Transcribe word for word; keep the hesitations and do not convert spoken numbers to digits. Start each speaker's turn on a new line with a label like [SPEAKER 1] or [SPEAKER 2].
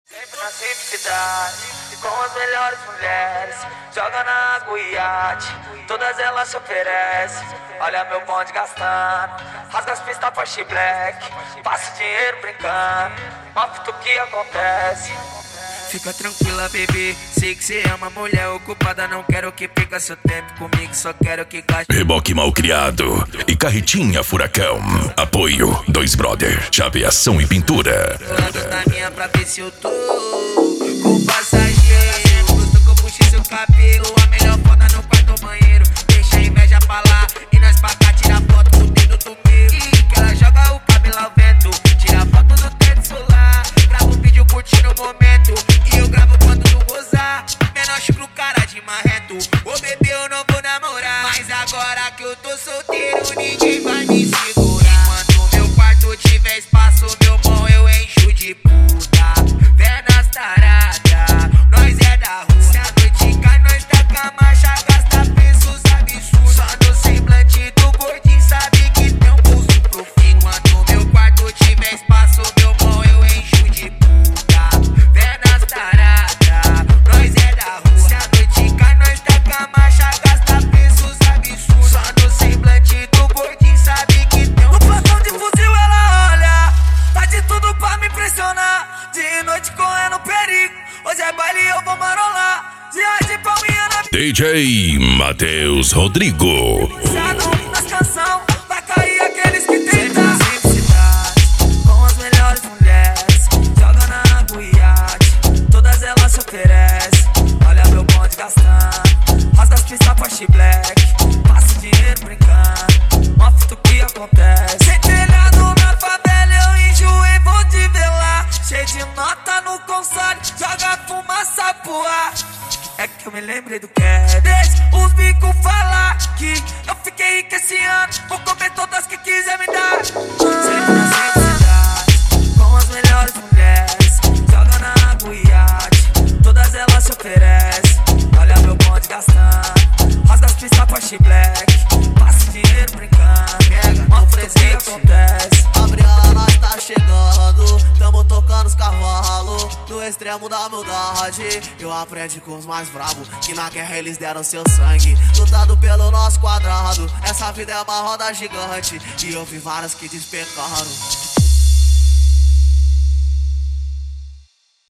[SPEAKER 1] Sempre na simplicidade, com as melhores mulheres. Joga na água e iate, todas elas se oferecem. Olha meu bonde gastando, rasga as pistas Porsche Black. Passa dinheiro brincando, mostra o que acontece. Fica tranquila, bebê, sei que você é uma mulher ocupada. Não quero que perca seu tempo comigo, só quero que gaste.
[SPEAKER 2] Reboque Malcriado e Carretinha Furacão. Apoio Dois Brother, chaveação e pintura.
[SPEAKER 1] Falando na minha pra ver se eu tô com passageiro. Gostou que eu puxei seu cabelo, a melhor foda no quarto banheiro. Deixa a inveja pra lá e nós pra cá tira foto com o dedo do meu. E que ela joga o cabelo ao vento, tira foto do teto solar. Grava um vídeo curtindo o momento e eu gravo quando tu gozar. Menor chucro cara de marreto, ô bebê eu não vou namorar. Mas agora que eu tô solteiro ninguém vai me segurar. Enquanto meu quarto tiver espaço, meu bom eu encho de puta. Vé nas taradas, nós é da rua. Se a noite cai, nós taca a marcha, gasta preços absurdos. Só no semblante do gordinho sabe que tem um bolso profundo. Enquanto meu quarto tiver espaço, meu bom eu encho de puta. Vé nas taradas, nós é da rua. Se a noite cai, nós taca a marcha, gasta preços absurdos. Só no semblante do gordinho sabe que tem um bolso profundo. No plantão de fuzil ela olha, tá de tudo pra me impressionar. De noite correndo perigo, hoje é baile eu vou marolar. Dia de palminha na
[SPEAKER 2] D J Matheus Rodrigo.
[SPEAKER 1] nas canção, vai cair aqueles que tentam. Sempre na simplicidade, com as melhores mulheres. Joga na água e iate, todas elas se oferecem. Olha meu bonde gastando, rasga as pistas Porsche Black. Passa dinheiro brincando, mostra o que acontece. Sem telhado na favela eu enjoei, vou te ver lá. Cheio de nota no console, joga fumaça pro ar. É que eu me lembrei do que é. Deixa os bicos falar que eu fiquei rico esse ano. Vou comer todas que quiser me dar. Sempre na simplicidade, com as melhores mulheres. Joga na água e iate, todas elas se oferecem. Olha meu bonde gastando, rasga as pistas Porsche Black. Passa dinheiro brincando, pega, mostra o que acontece.
[SPEAKER 3] Gabriela, nós tá chegando, tamo tocando os cavalos no extremo da humildade. Eu aprendi com os mais bravos, que na guerra eles deram seu sangue, lutando pelo nosso quadrado. Essa vida é uma roda gigante, e eu vi várias que despencaram.